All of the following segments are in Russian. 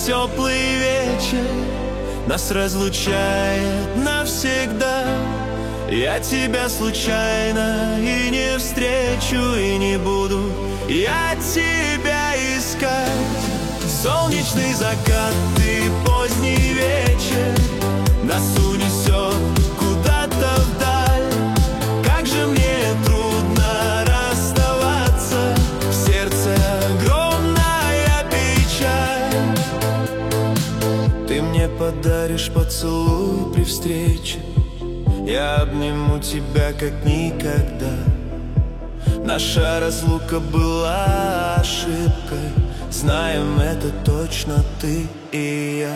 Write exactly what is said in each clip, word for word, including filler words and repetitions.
теплый вечер нас разлучает навсегда. Я тебя случайно и не встречу, и не буду я тебя искать. Солнечный закат и поздний вечер нас унесет куда-то вдаль. Как же мне трудно расставаться, в сердце огромная печаль. Ты мне подаришь поцелуй при встрече, я обниму тебя как никогда. Наша разлука была ошибкой, знаем это точно ты и я.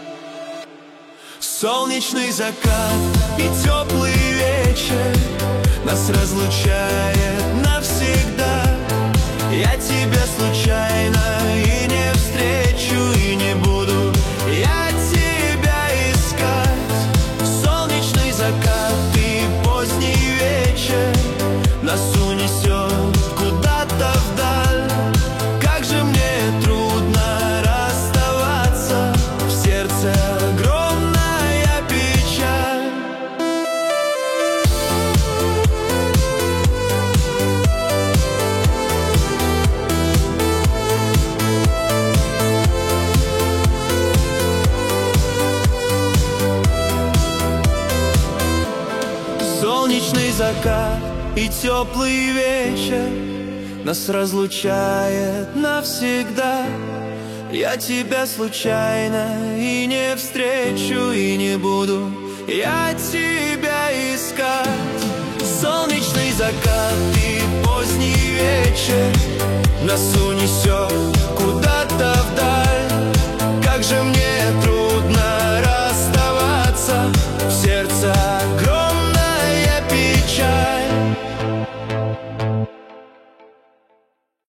Солнечный закат и теплый вечер нас разлучает навсегда. Я тебя случайно и не встречу, и не буду я тебя искать. Солнечный закат и поздний вечер нас унесет куда-то вдаль. Как же мне трудно расставаться, в сердце огромная печаль. Солнечный закат и теплый вечер нас разлучает навсегда. Я тебя случайно и не встречу, и не буду я тебя искать. Солнечный закат и поздний вечер нас унесет